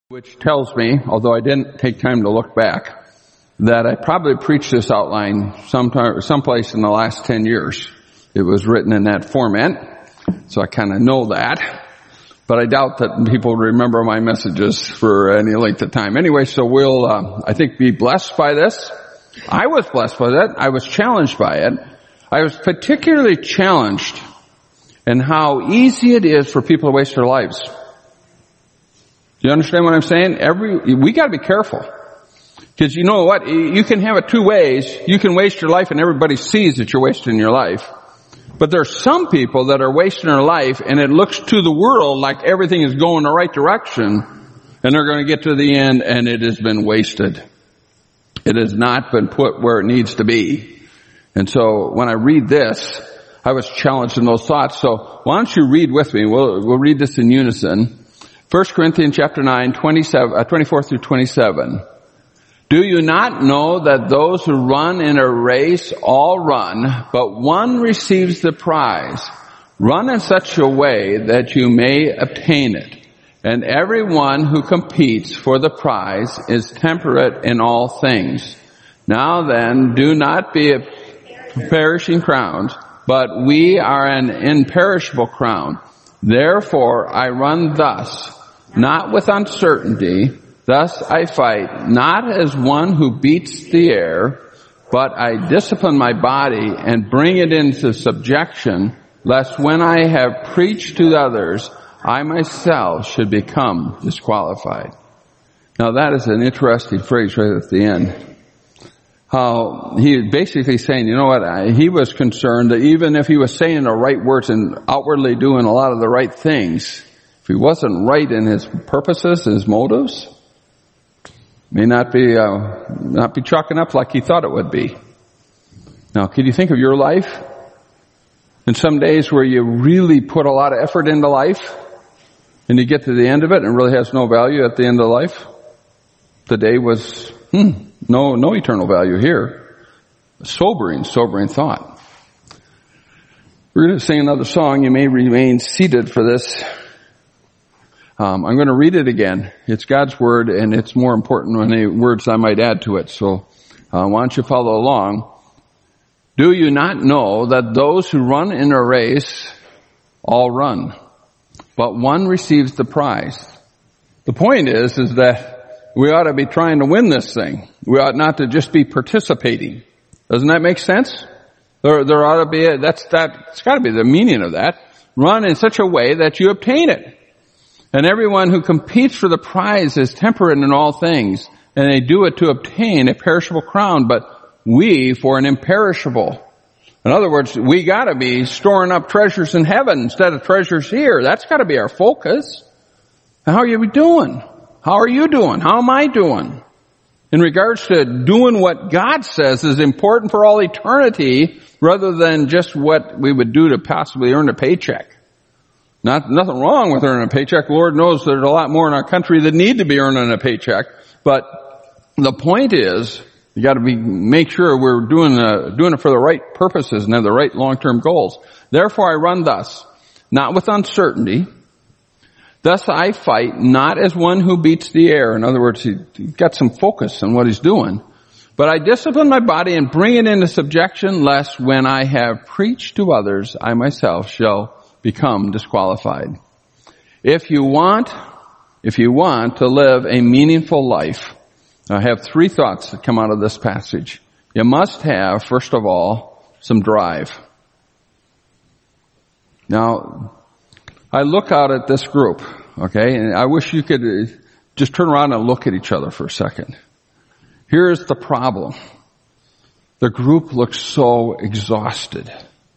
Which tells me, although I didn't take time to look back, that I probably preached this outline someplace in the last 10 years. It was written in that format, so I kind of know that. But I doubt that people remember my messages for any length of time. Anyway, so we'll, I think, be blessed by this. I was blessed by that. I was challenged by it. I was particularly challenged in how easy it is for people to waste their lives. Do you understand what I'm saying? We gotta be careful. Because you know what? You can have it two ways. You can waste your life and everybody sees that you're wasting your life. But there's some people that are wasting their life and it looks to the world like everything is going the right direction and they're going to get to the end and it has been wasted. It has not been put where it needs to be. And so when I read this, I was challenged in those thoughts. So why don't you read with me? We'll read this in unison. 1 Corinthians chapter 9, 24 through 27. Do you not know that those who run in a race all run, but one receives the prize? Run in such a way that you may obtain it. And everyone who competes for the prize is temperate in all things. Now then, do not be a perishing crown, but we are an imperishable crown. Therefore I run thus, not with uncertainty. Thus I fight, not as one who beats the air, but I discipline my body and bring it into subjection, lest when I have preached to others, I myself should become disqualified. Now that is an interesting phrase right at the end. How he is basically saying, you know what, he was concerned that even if he was saying the right words and outwardly doing a lot of the right things, if he wasn't right in his purposes, his motives, may not be chalking up like he thought it would be. Now, can you think of your life? And some days where you really put a lot of effort into life, and you get to the end of it and it really has no value at the end of life? The day was, no eternal value here. Sobering thought. We're going to sing another song. You may remain seated for this. I'm going to read it again. It's God's Word, and it's more important than any words I might add to it. So why don't you follow along? Do you not know that those who run in a race all run, but one receives the prize? The point is that we ought to be trying to win this thing. We ought not to just be participating. Doesn't that make sense? There ought to be it's got to be the meaning of that. Run in such a way that you obtain it. And everyone who competes for the prize is temperate in all things, and they do it to obtain a perishable crown, but we for an imperishable. In other words, we got to be storing up treasures in heaven instead of treasures here. That's got to be our focus. How are you doing? How are you doing? How am I doing? In regards to doing what God says is important for all eternity rather than just what we would do to possibly earn a paycheck. Nothing wrong with earning a paycheck. The Lord knows there's a lot more in our country that need to be earning a paycheck. But the point is, you got to make sure we're doing it for the right purposes and have the right long-term goals. Therefore I run thus, not with uncertainty. Thus I fight, not as one who beats the air. In other words, he's got some focus on what he's doing. But I discipline my body and bring it into subjection, lest when I have preached to others, I myself shall become disqualified. If you want to live a meaningful life, I have three thoughts that come out of this passage. You must have, first of all, some drive. Now, I look out at this group, okay, and I wish you could just turn around and look at each other for a second. Here's the problem. The group looks so exhausted.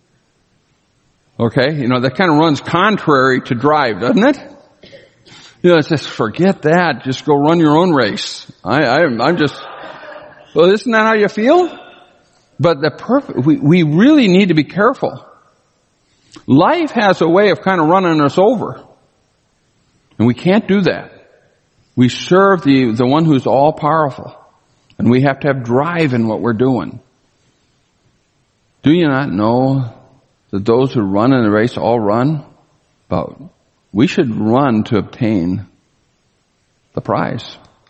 Okay, that kind of runs contrary to drive, doesn't it? It's just forget that. Just go run your own race. I'm just, well, isn't that how you feel? But we really need to be careful. Life has a way of kind of running us over. And we can't do that. We serve the one who's all powerful. And we have to have drive in what we're doing. Do you not know that those who run in the race all run? But we should run to obtain the prize.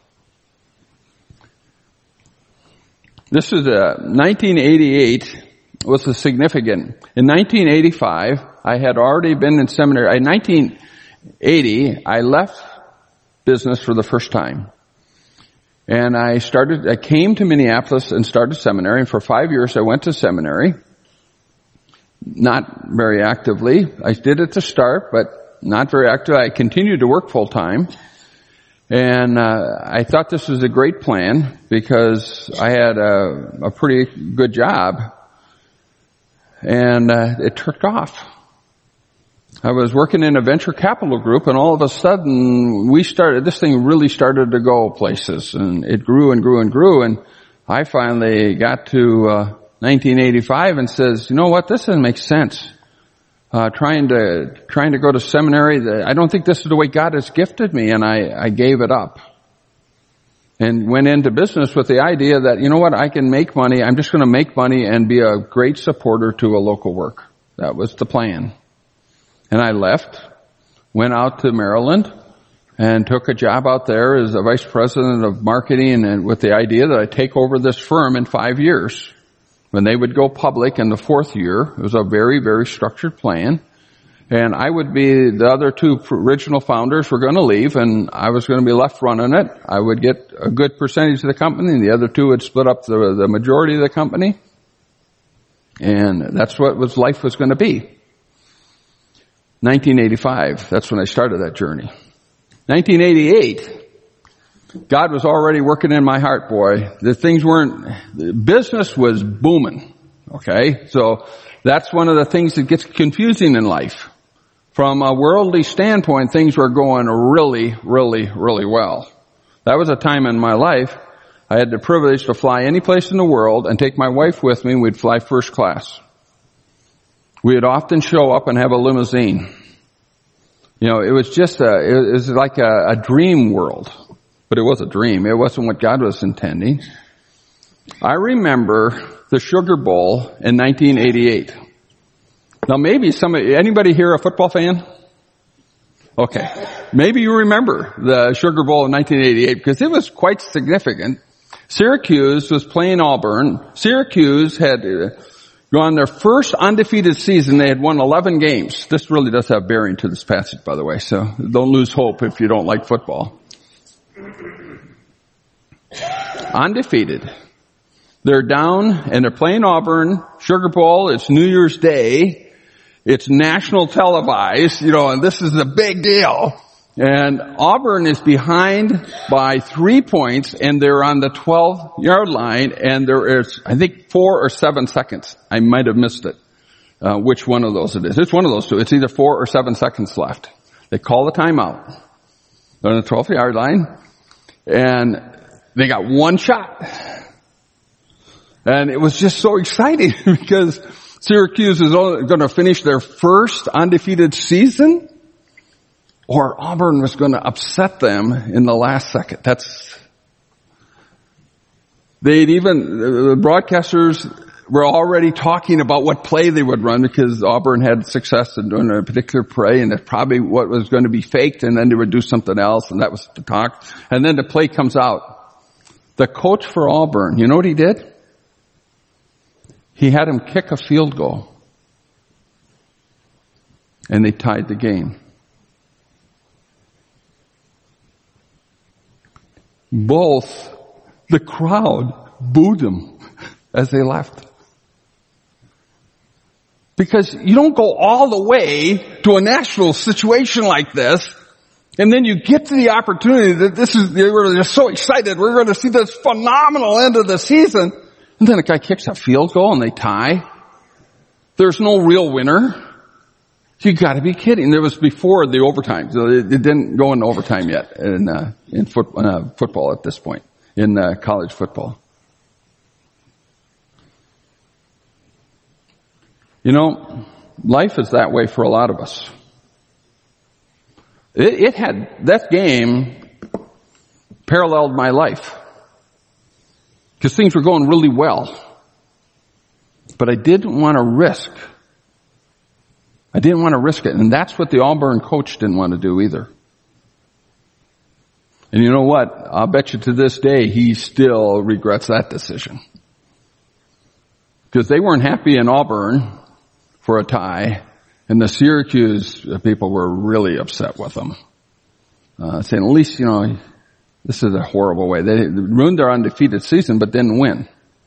This is 1988 was a significant. In 1985, I had already been in seminary. In 1980, I left business for the first time. And I came to Minneapolis and started seminary. And for 5 years, I went to seminary. Not very actively. I did it to start, but not very active. I continued to work full time. And I thought this was a great plan because I had a pretty good job. And it took off. I was working in a venture capital group, and all of a sudden this thing really started to go places, and it grew and grew and grew. And I finally got to 1985 and says, you know what, this doesn't make sense. Trying to go to seminary, I don't think this is the way God has gifted me, and I gave it up. And went into business with the idea that, you know what, I can make money, I'm just going to make money and be a great supporter to a local work. That was the plan. And I left, went out to Maryland, and took a job out there as a vice president of marketing, and with the idea that I'd take over this firm in 5 years. When they would go public in the 4th year, it was a very, very structured plan. And I would be, the other 2 original founders were going to leave, and I was going to be left running it. I would get a good percentage of the company, and the other 2 would split up the majority of the company. And that's what life was going to be. 1985, that's when I started that journey. 1988, God was already working in my heart, boy. Business was booming. Okay? So that's one of the things that gets confusing in life. From a worldly standpoint, things were going really, really, really well. That was a time in my life I had the privilege to fly any place in the world and take my wife with me, and we'd fly first class. We would often show up and have a limousine. You know, it was just it was like a dream world. But it was a dream. It wasn't what God was intending. I remember the Sugar Bowl in 1988. Now maybe anybody here a football fan? Okay. Maybe you remember the Sugar Bowl in 1988 because it was quite significant. Syracuse was playing Auburn. Syracuse had gone their first undefeated season. They had won 11 games. This really does have bearing to this passage, by the way, so don't lose hope if you don't like football. Undefeated. They're down and they're playing Auburn. Sugar Bowl, it's New Year's Day. It's national televised, and this is a big deal. And Auburn is behind by 3 points, and they're on the 12-yard line, and there is, I think, 4 or 7 seconds. I might have missed it. Which one of those it is. It's one of those 2. It's either 4 or 7 seconds left. They call the timeout. They're on the 12-yard line, and they got one shot. And it was just so exciting because Syracuse is going to finish their first undefeated season, or Auburn was going to upset them in the last second. The broadcasters were already talking about what play they would run because Auburn had success in doing a particular play, and that's probably what was going to be faked, and then they would do something else, and that was the talk. And then the play comes out. The coach for Auburn, you know what he did? He had him kick a field goal. And they tied the game. Both the crowd booed him as they left. Because you don't go all the way to a national situation like this, and then you get to the opportunity that they were just so excited, we're going to see this phenomenal end of the season, and then a guy kicks a field goal and they tie. There's no real winner. You gotta be kidding. There was before the overtime, so it didn't go into overtime yet in football at this point, in college football. Life is that way for a lot of us. That game paralleled my life. Because things were going really well. But I didn't want to risk. I didn't want to risk it. And that's what the Auburn coach didn't want to do either. And you know what? I'll bet you to this day he still regrets that decision. Because they weren't happy in Auburn for a tie, and the Syracuse people were really upset with them. Saying, at least, this is a horrible way. They ruined their undefeated season, but didn't win.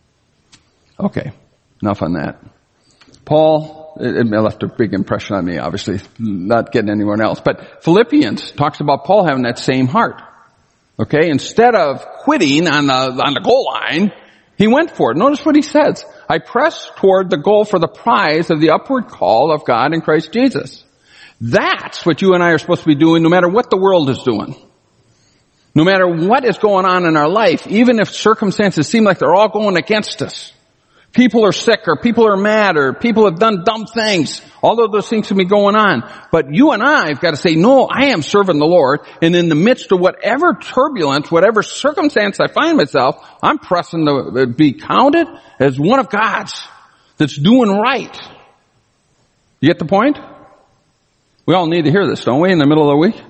Okay, enough on that. Paul, it left a big impression on me, obviously, not getting anyone else. But Philippians talks about Paul having that same heart. Okay, instead of quitting on the goal line, he went for it. Notice what he says. I press toward the goal for the prize of the upward call of God in Christ Jesus. That's what you and I are supposed to be doing no matter what the world is doing. No matter what is going on in our life, even if circumstances seem like they're all going against us. People are sick, or people are mad, or people have done dumb things. All of those things can be going on. But you and I have got to say, no, I am serving the Lord. And in the midst of whatever turbulence, whatever circumstance I find myself, I'm pressing to be counted as one of God's that's doing right. You get the point? We all need to hear this, don't we, in the middle of the week?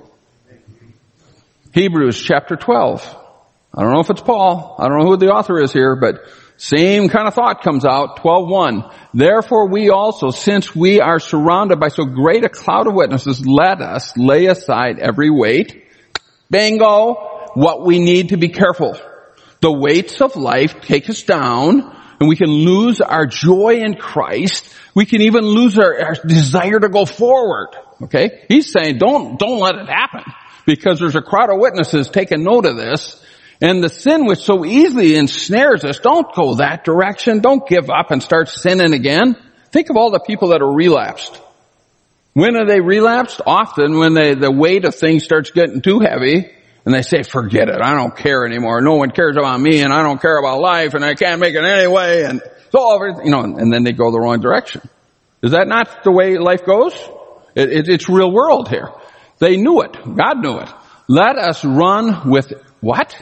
Hebrews chapter 12. I don't know if it's Paul. I don't know who the author is here, but same kind of thought comes out. 12:1. Therefore we also, since we are surrounded by so great a cloud of witnesses, let us lay aside every weight. Bingo! What we need to be careful. The weights of life take us down, and we can lose our joy in Christ. We can even lose our desire to go forward. Okay? He's saying don't let it happen, because there's a crowd of witnesses taking note of this. And the sin which so easily ensnares us, don't go that direction. Don't give up and start sinning again. Think of all the people that are relapsed. When are they relapsed? Often when the weight of things starts getting too heavy, and they say, forget it, I don't care anymore. No one cares about me, and I don't care about life, and I can't make it anyway, and so and then they go the wrong direction. Is that not the way life goes? It's real world here. They knew it. God knew it. Let us run with what?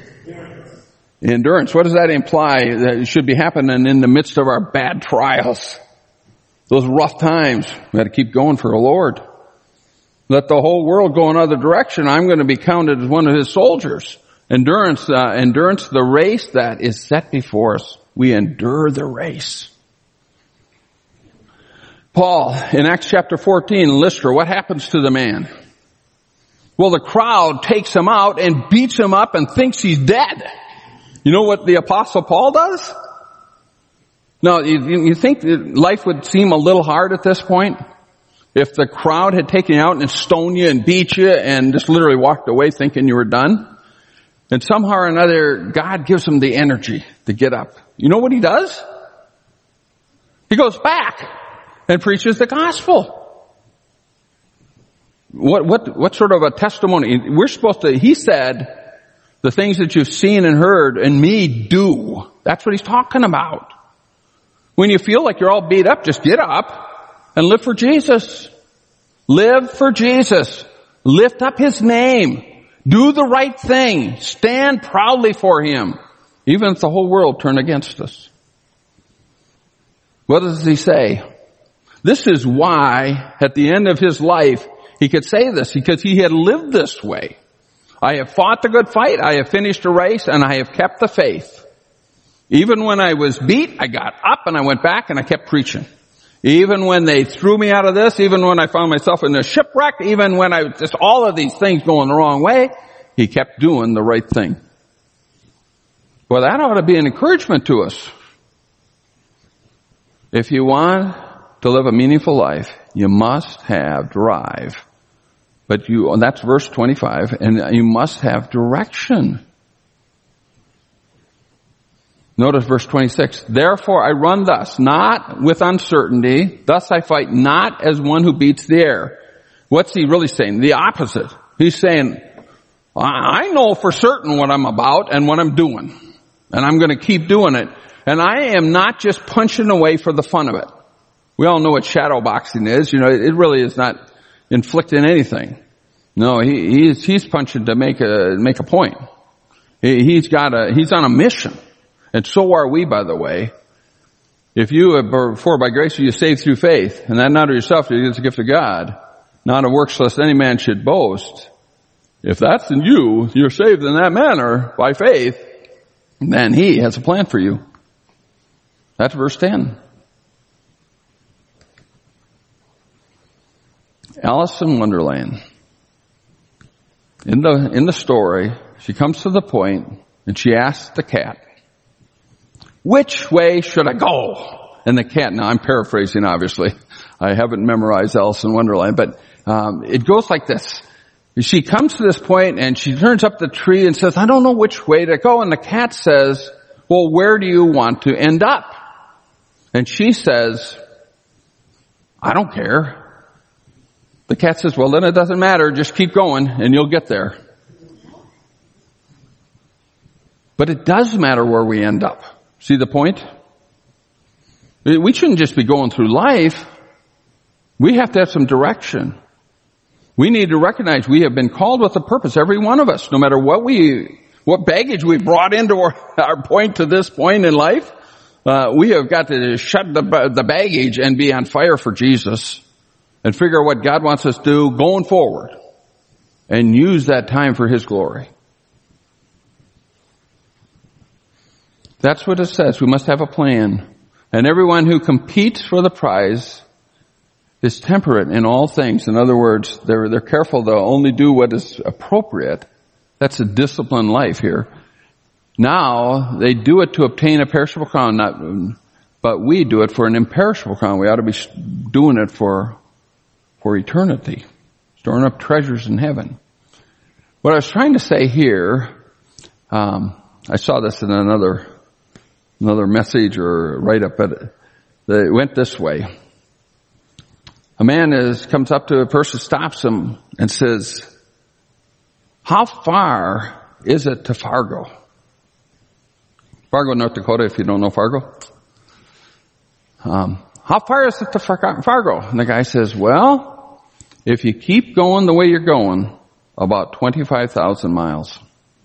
Endurance. What does that imply that it should be happening in the midst of our bad trials? Those rough times. We got to keep going for the Lord. Let the whole world go another direction. I'm going to be counted as one of His soldiers. Endurance, the race that is set before us. We endure the race. Paul, in Acts chapter 14, Lystra, what happens to the man? Well, the crowd takes him out and beats him up and thinks he's dead. You know what the Apostle Paul does? Now, you think that life would seem a little hard at this point? If the crowd had taken you out and stoned you and beat you and just literally walked away thinking you were done? And somehow or another, God gives him the energy to get up. You know what he does? He goes back and preaches the gospel. What sort of a testimony? We're supposed to, he said, the things that you've seen and heard in me do. That's what he's talking about. When you feel like you're all beat up, just get up and live for Jesus. Live for Jesus. Lift up His name. Do the right thing. Stand proudly for Him. Even if the whole world turn against us. What does he say? This is why at the end of his life he could say this, because he had lived this way. I have fought the good fight, I have finished the race, and I have kept the faith. Even when I was beat, I got up and I went back and I kept preaching. Even when they threw me out of this, even when I found myself in a shipwreck, even when I just all of these things going the wrong way, he kept doing the right thing. Well, that ought to be an encouragement to us. If you want to live a meaningful life, you must have drive. And that's verse 25, and you must have direction. Notice verse 26. Therefore I run thus, not with uncertainty. Thus I fight not as one who beats the air. What's he really saying? The opposite. He's saying, I know for certain what I'm about and what I'm doing. And I'm going to keep doing it. And I am not just punching away for the fun of it. We all know what shadow boxing is. It really is not inflicting anything. No, he's punching to make a point. He's on a mission. And so are we, by the way. If for by grace you saved through faith, and that not of yourself, it is a gift of God, not of works lest any man should boast. if that's in you, you're saved in that manner by faith, then he has a plan for you. That's verse 10. Alice in Wonderland. In the story, she comes to the point and she asks the cat, which way should I go? And the cat, now I'm paraphrasing obviously. I haven't memorized Alice in Wonderland, but it goes like this. She comes to this point and she turns up the tree and says, I don't know which way to go. And the cat says, well, where do you want to end up? And she says, I don't care. The cat says, well, then it doesn't matter. Just keep going and you'll get there. But it does matter where we end up. See the point? We shouldn't just be going through life. We have to have some direction. We need to recognize we have been called with a purpose, every one of us, no matter what baggage we brought into our point to this point in life. We have got to shut the baggage and be on fire for Jesus and figure out what God wants us to do going forward and use that time for His glory. That's what it says. We must have a plan. And everyone who competes for the prize is temperate in all things. In other words, they're careful to only do what is appropriate. That's a disciplined life here. Now, they do it to obtain a perishable crown, but we do it for an imperishable crown. We ought to be doing it for eternity, storing up treasures in heaven. What I was trying to say here, I saw this in another message or write-up, but it went this way. A man comes up to a person, stops him, and says, how far is it to Fargo? Fargo, North Dakota, if you don't know Fargo. How far is it to Fargo? And the guy says, well, if you keep going the way you're going, about 25,000 miles.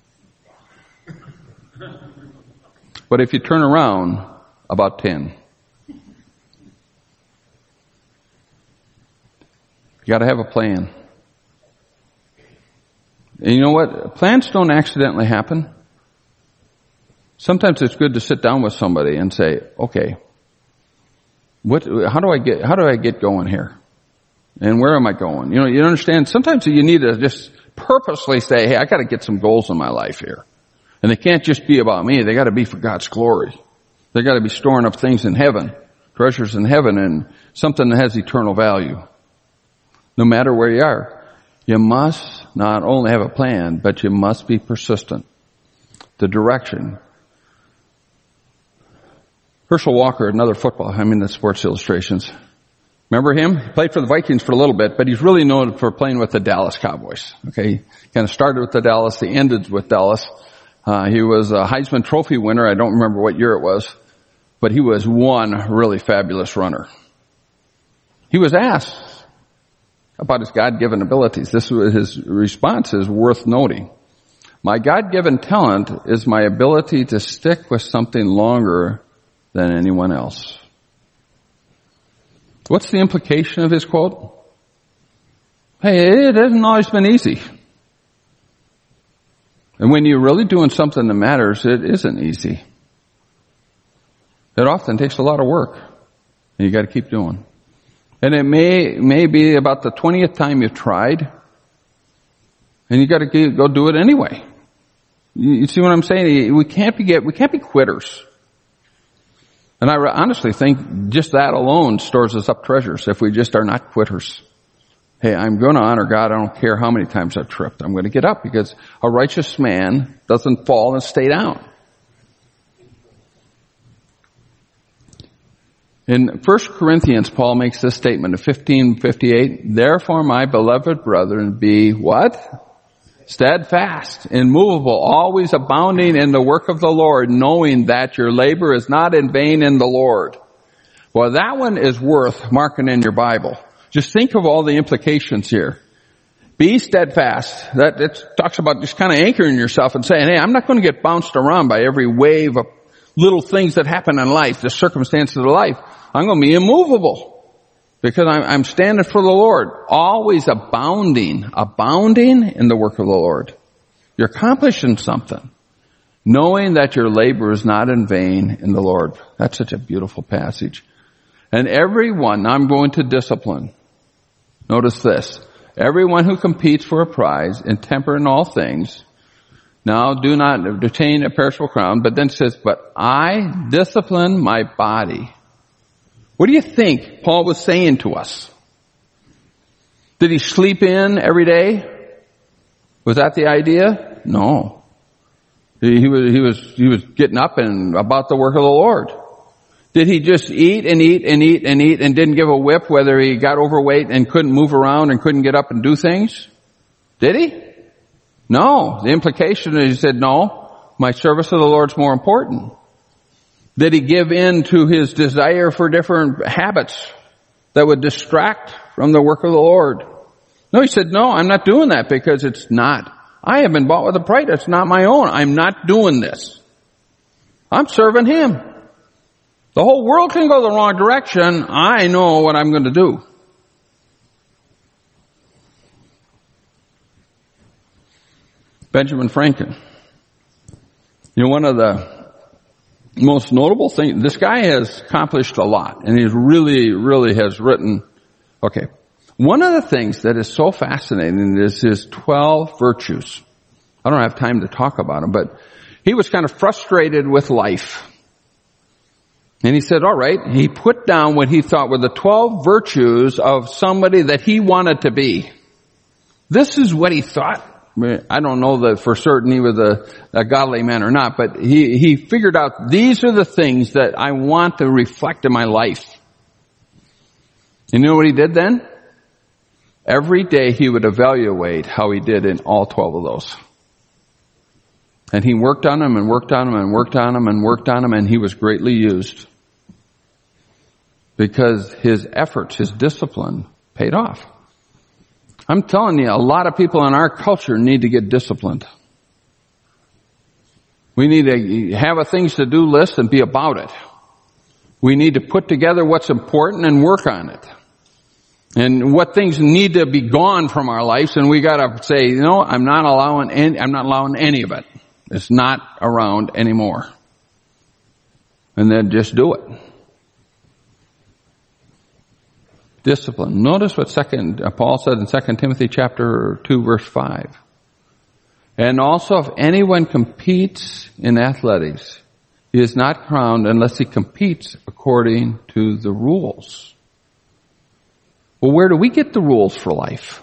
But if you turn around, about 10. You gotta have a plan. And you know what? Plans don't accidentally happen. Sometimes it's good to sit down with somebody and say, okay, how do I get going here? And where am I going? You understand? Sometimes you need to just purposely say, hey, I gotta get some goals in my life here. And they can't just be about me. They gotta be for God's glory. They gotta be storing up things in heaven, treasures in heaven, and something that has eternal value. No matter where you are, you must not only have a plan, but you must be persistent. The direction. Herschel Walker, another the Sports Illustrations. Remember him? He played for the Vikings for a little bit, but he's really known for playing with the Dallas Cowboys. Okay, he kind of started with the Dallas, he ended with Dallas. He was a Heisman Trophy winner. I don't remember what year it was, but he was one really fabulous runner. He was asked about his God-given abilities. This was his response is worth noting. My God-given talent is my ability to stick with something longer than anyone else. What's the implication of his quote? Hey, it hasn't always been easy. And when you're really doing something that matters, it isn't easy. It often takes a lot of work. And you gotta keep doing. And it may be about the 20th time you've tried. And you gotta go do it anyway. You see what I'm saying? We can't be quitters. And I honestly think just that alone stores us up treasures if we just are not quitters. Hey, I'm going to honor God. I don't care how many times I've tripped. I'm going to get up because a righteous man doesn't fall and stay down. In 1 Corinthians, Paul makes this statement in 15:58. Therefore, my beloved brethren, be what? Steadfast, immovable, always abounding in the work of the Lord, knowing that your labor is not in vain in the Lord. Well, that one is worth marking in your Bible. Just think of all the implications here. Be steadfast. That it talks about just kind of anchoring yourself and saying, hey, I'm not going to get bounced around by every wave of little things that happen in life, the circumstances of life. I'm going to be immovable. Because I'm standing for the Lord, always abounding in the work of the Lord. You're accomplishing something, knowing that your labor is not in vain in the Lord. That's such a beautiful passage. And everyone, now I'm going to discipline. Notice this. Everyone who competes for a prize in temper in all things, now do not detain a perishable crown, but then says, but I discipline my body. What do you think Paul was saying to us? Did he sleep in every day? Was that the idea? No. He was getting up and about the work of the Lord. Did he just eat and eat and eat and eat and didn't give a whip whether he got overweight and couldn't move around and couldn't get up and do things? Did he? No. The implication is he said, no, my service of the Lord's more important. Did he give in to his desire for different habits that would distract from the work of the Lord? No, he said, no, I'm not doing that because it's not. I have been bought with a price. It's not my own. I'm not doing this. I'm serving him. The whole world can go the wrong direction. I know what I'm going to do. Benjamin Franklin. You know, one of the most notable things, this guy has accomplished a lot, and he's really has written, okay. One of the things that is so fascinating is his 12 virtues. I don't have time to talk about them, but he was kind of frustrated with life. And he said, all right, he put down what he thought were the 12 virtues of somebody that he wanted to be. This is what he thought. I don't know that for certain he was a godly man or not, but he figured out these are the things that I want to reflect in my life. And you know what he did then? Every day he would evaluate how he did in all 12 of those. And he worked on them and worked on them and worked on them and worked on them, and he was greatly used. Because his efforts, his discipline paid off. I'm telling you, a lot of people in our culture need to get disciplined. We need to have a things to do list and be about it. We need to put together what's important and work on it. And what things need to be gone from our lives, and we gotta say, you know, I'm not allowing any of it. It's not around anymore. And then just do it. Discipline. Notice what Paul said in 2 Timothy chapter 2 verse 5. And also if anyone competes in athletics, he is not crowned unless he competes according to the rules. Well, where do we get the rules for life?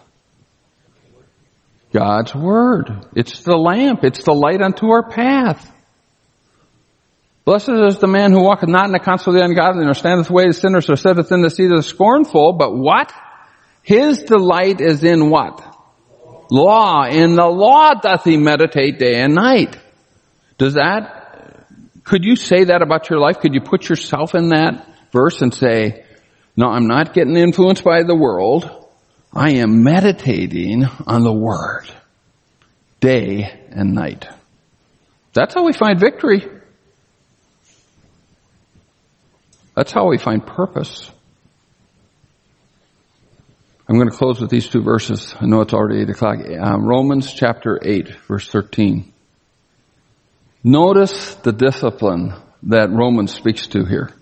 God's Word. It's the lamp. It's the light unto our path. Blessed is the man who walketh not in the counsel of the ungodly, nor standeth the way of sinners, or sitteth in the seat of the scornful, but what? His delight is in what? Law. In the law doth he meditate day and night. Could you say that about your life? Could you put yourself in that verse and say, no, I'm not getting influenced by the world. I am meditating on the Word day and night. That's how we find victory. That's how we find purpose. I'm going to close with these two verses. I know it's already 8 o'clock. Romans chapter 8, verse 13. Notice the discipline that Romans speaks to here.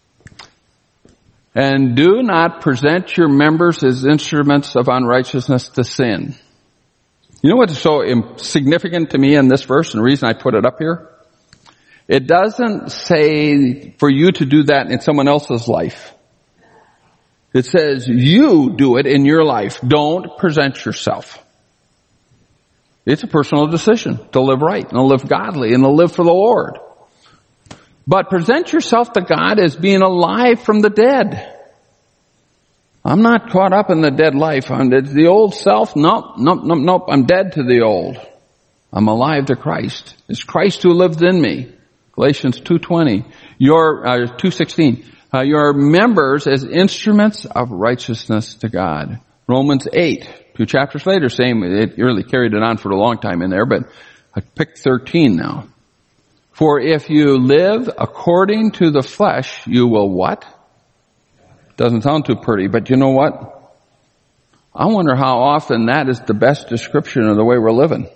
And do not present your members as instruments of unrighteousness to sin. You know what's so significant to me in this verse, and the reason I put it up here? It doesn't say for you to do that in someone else's life. It says you do it in your life. Don't present yourself. It's a personal decision to live right and to live godly and to live for the Lord. But present yourself to God as being alive from the dead. I'm not caught up in the dead life. It's the old self. Nope. I'm dead to the old. I'm alive to Christ. It's Christ who lives in me. Galatians 2:20. 2:16. Your members as instruments of righteousness to God. Romans 8. 2 chapters later, same. It really carried it on for a long time in there, but I picked 13 now. For if you live according to the flesh, you will what? Doesn't sound too pretty, but you know what? I wonder how often that is the best description of the way we're living.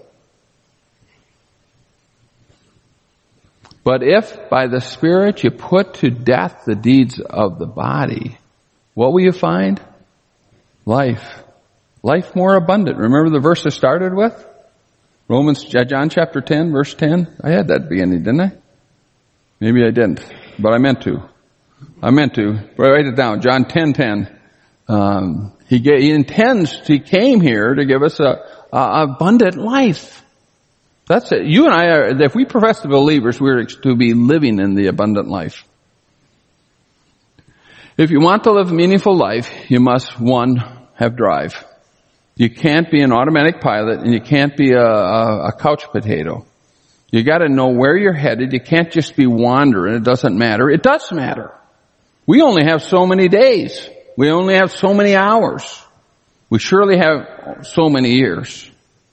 But if by the Spirit you put to death the deeds of the body, what will you find? Life. Life more abundant. Remember the verse I started with? John chapter 10, verse 10. I had that at the beginning, didn't I? Maybe I didn't, but I meant to. Write it down. John 10:10. He came here to give us a abundant life. That's it. You and I are, if we profess to be believers, we're to be living in the abundant life. If you want to live a meaningful life, you must, one, have drive. You can't be an automatic pilot and you can't be a couch potato. You gotta know where you're headed. You can't just be wandering. It doesn't matter. It does matter. We only have so many days. We only have so many hours. We surely have so many years.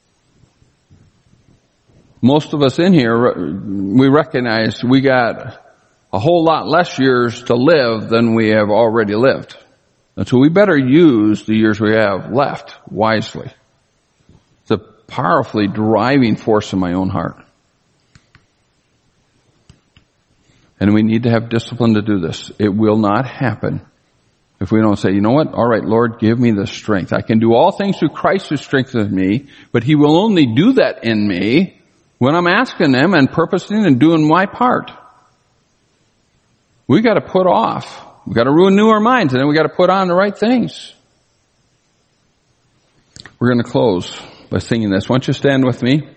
Most of us in here, we recognize we got a whole lot less years to live than we have already lived. And so we better use the years we have left wisely. It's a powerfully driving force in my own heart. And we need to have discipline to do this. It will not happen if we don't say, you know what? All right, Lord, give me the strength. I can do all things through Christ who strengthens me, but He will only do that in me when I'm asking Him and purposing and doing my part. We got to put off. We got to renew our minds, and then we got to put on the right things. We're going to close by singing this. Why don't you stand with me?